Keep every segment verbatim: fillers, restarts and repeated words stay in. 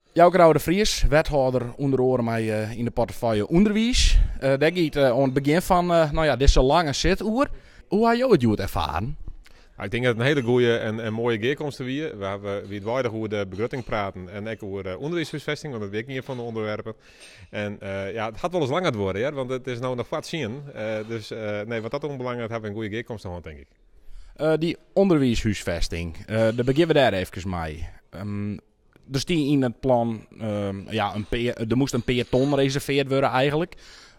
Jouw de Vries, wethouder onder andere mij uh, in de portefeuille onderwijs. Uh, daar gaat uh, aan het begin van uh, nou ja, deze lange zituur. Hoe heb jij het goed ervaren? Nou, ik denk dat het een hele goede en, en mooie keerkomst weer. We hebben wie het weinig over de begrutting praten en ook over de onderwijshuisvesting, want dat weet ik niet van de onderwerpen. En uh, ja, het gaat wel eens langer worden, hè, want het is nou nog wat zien. Uh, dus uh, nee, wat dat onbelangrijk hebben we een goede keerkomst aan, denk ik. Uh, die onderwijshuisvesting, uh, daar beginnen we daar even mee. Um, Dus die in het plan, um, ja, een peer, er moest een peloton reserveerd worden eigenlijk.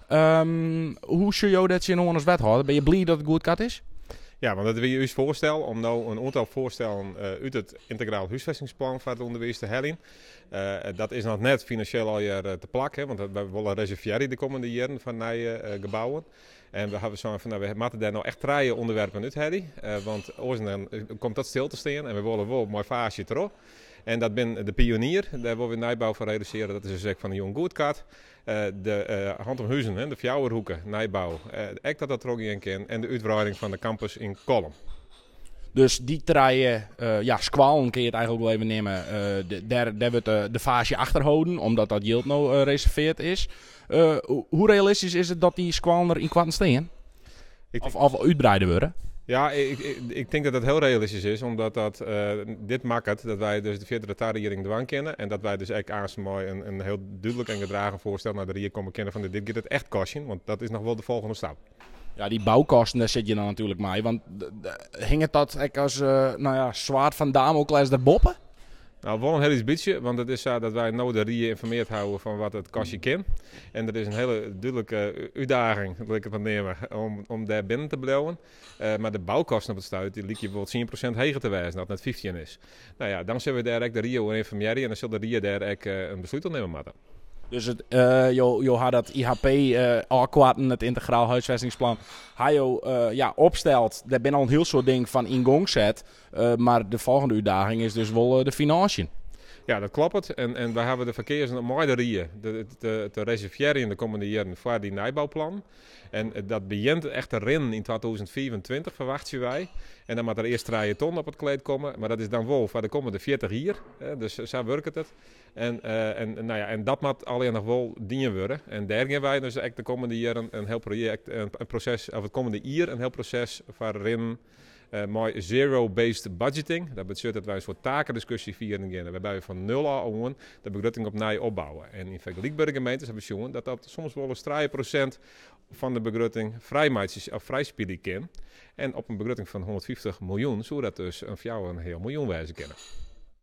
Um, hoe zie je dat je nou als wethouder? Ben je blij dat het goed gaat is? Ja, want dat wil je u voorstel om nou een aantal voorstellen uh, uit het integraal huisvestingsplan voor het onderwijs te halen. Uh, dat is nog net financieel al uh, te plakken, want we willen reserveren de komende jaren van nieuwe uh, gebouwen. En we hebben zo van, nou, we moeten daar nou echt drie onderwerpen uit hebben, uh, want anders dan komt dat stil te staan en we willen wel een mooi fase terug. En dat ben de pionier, daar willen we nijbouw van reduceren. Dat is dus echt van de Jong Goedkaart. Uh, de uh, Hand om Huizen, hè, de Fjouwerhoeken, nijbouw. Uh, echt dat dat er ook in kan. En de uitbreiding van de campus in Kolm. Dus die drie uh, ja, squalen kun je het eigenlijk wel even nemen. Uh, de, daar, daar wordt de, de fase achterhouden, omdat dat yield nou uh, reserveerd is. Uh, hoe realistisch is het dat die squalen er in kwarten staan? Of, of uitbreiden worden? Ja, ik, ik, ik denk dat dat heel realistisch is, omdat dat, uh, dit maakt het dat wij dus de vierde tarriering dwang kennen en dat wij dus echt aansmooi een, een heel duidelijk en gedragen voorstel naar de rier komen kennen van dit gaat het echt kosten, want dat is nog wel de volgende stap. Ja, die bouwkosten, daar zit je dan natuurlijk mee, want hing het dat echt als uh, nou ja, zwaard van Damocles der boppen? Nou, wel een heel iets beetje, want het is zo dat wij nou de rier informeerd houden van wat het kostje kan. En er is een hele duidelijke uitdaging, wil ik het maar nemen, om, om daar binnen te blijven. Uh, maar de bouwkosten op het stuit, die liep je bijvoorbeeld tien procent hoger te wijzen, dat het net vijftien is. Nou ja, dan zullen we daar ook de rier over informeren en dan zal de rier daar ook uh, een besluit op nemen moeten. Dus het, uh, je, je had dat I H P uh, al kwarten, het integraal huisvestingsplan, hij je uh, ja, opstelt. Daar ben al een heel soort ding van in gang zet. Uh, maar de volgende uitdaging is dus wel uh, de financiën. Ja, dat klopt. En, en wij hebben de verkeers een mooie rier te, te, te reserveren in de komende jaren voor die nijbouwplan. En dat begint echt te rennen in tweeduizend vijfentwintig, verwachten wij. En dan moet er eerst drie ton op het kleed komen. Maar dat is dan wel voor de komende veertig jaar. Dus zo werkt het. En, uh, en, nou ja, en dat moet alleen nog wel dienen worden. En daar gaan wij dus echt de komende jaren een heel project, een, een proces, of het komende jaar een heel proces voor rennen. Uh, met zero-based budgeting. Dat betekent dat wij een soort takendiscussie vieren gaan. Waarbij we van nul aan de begroting op nij opbouwen. En in vergelijkbare gemeentes hebben we gezien dat dat soms wel eens drie procent van de begroting vrijmaatjes of vrijspelen kan. En op een begroting van honderdvijftig miljoen zou dat dus een voor jou een heel miljoen wijzen kunnen.